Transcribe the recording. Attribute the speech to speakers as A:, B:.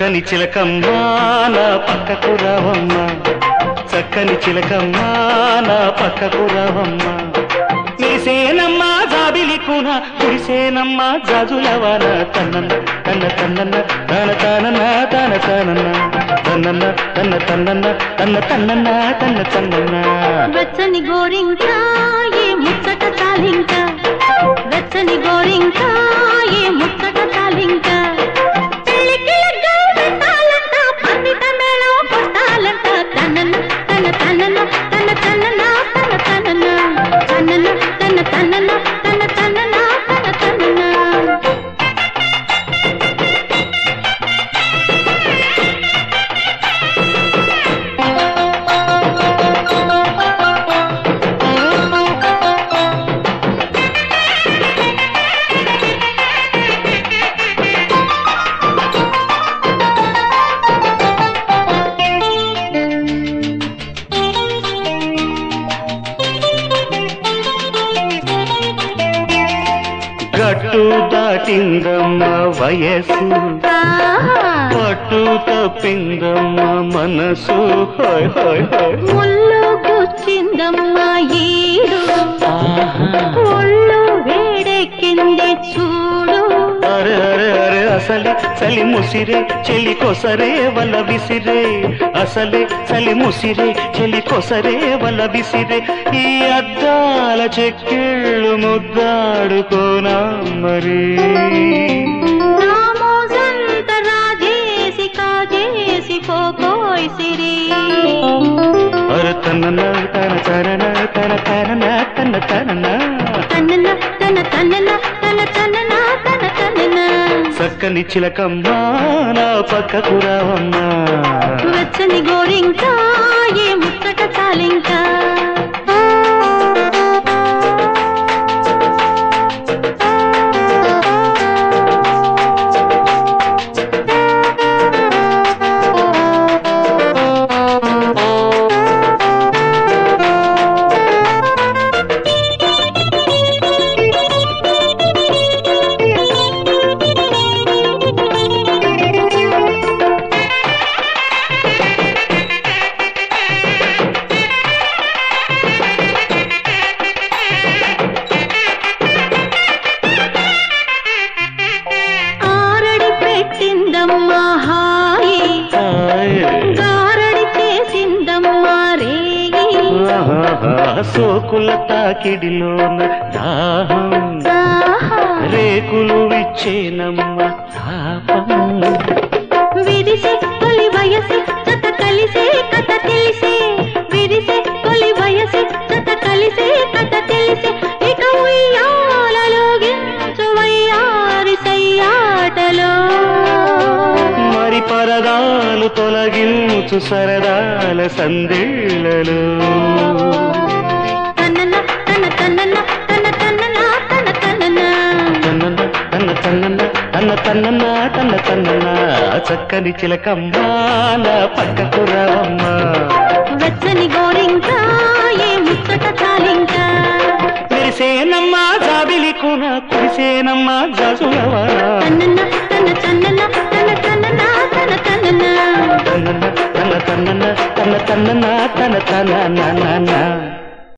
A: చక్కని చిలకమ్మా నా పక్కకు రావమ్మా, చక్కని చిలకమ్మా నా పక్కకు రావమ్మా. నీసేనమ్మా జాబిలికున కురిసేనమ్మా జాజులవాన, తన్నన్న తన్న తన్నన్న తన తనన్న తన తనన్న తన్నన్న తన్న తన్నన్న తన్న తన్నన్న తన్న తన్నన్న.
B: వెచ్చని గోరింకా ఏ ముచ్చట తాలింకా, వెచ్చని గోరింకా ఏ ముచ్చట తాలింకా. పెళ్ళికి లగ్గం పెట్టాలంట, పందిట మేళం కొట్టాలంట, తనన్న తన తనన్న తన తనన్న తన తనన్న తనన్న తన తనన్న తన తనన్న తన తనన్న.
A: గట్టు దాటిందమ్మ వయసు, పట్టు తప్పిందమ్మ మనసు, హాయ్ హాయ్ హాయ్.
B: ముళ్ళు గుచ్చిందమ్మా ఈడు, ఒళ్ళు వేడెక్కింది చూడు.
A: అరే అరే అరే అసలే చలి ముసిరే చెలి కొసరే వల విసిరే, అసలే చలి ముసిరే చెలి కొసరే వల విసిరే. ఈ అద్దాల చెక్కిళ్ళు ముద్దాడుకోనా మరి,
B: నా మోజంత రాజేసి కాజేసి పోకోయ్ సిరి.
A: అరే తనన తన తనన తన తనన తన తనన
B: తనన తన తనన తన తనన తన తనన.
A: చక్కని చిలకమ్మా నా పక్కకు రావమ్మా,
B: వెచ్చని గోరింకా ఏ ముచ్చట చాలింకా. పెట్టిందమ్మా హాయి, గారడి చేసిందమ్మా రేయి.
A: సోకుల తాకిడిలోన దాహం, రేకులు విచ్చేనమ్మ తాపం.
B: విరిసే తొలి వయసే జత కలిసే కథ తెలిసే, విరిసే తొలి వయసే జత కలిసే కథ తెలిసే. ఇక ఉయ్యాలలో గించు వయ్యారి సయ్యాటలో,
A: మరి పరదాలు తొలగించు సరదాల సందేళ్లలో.
B: తనన తన తనన తన తనన తన తనన
A: తన్నన్న తన్న తన్నన్న తన్న తన్నన్న తన్న తన్నన్న. చక్కని చిలకమ్మా నా పక్కకు రావమ్మా,
B: వెచ్చని గోరింకా ఏ ముచ్చట చాలింకా.
A: కురిసేనమ్మా జాబిలికున కురిసేనమ్మా జాజులవాన,
B: తనన తన తనన తన తనన తన తనన
A: తన్న తన్న తన్న తన్న తన్న తన్న తన తన.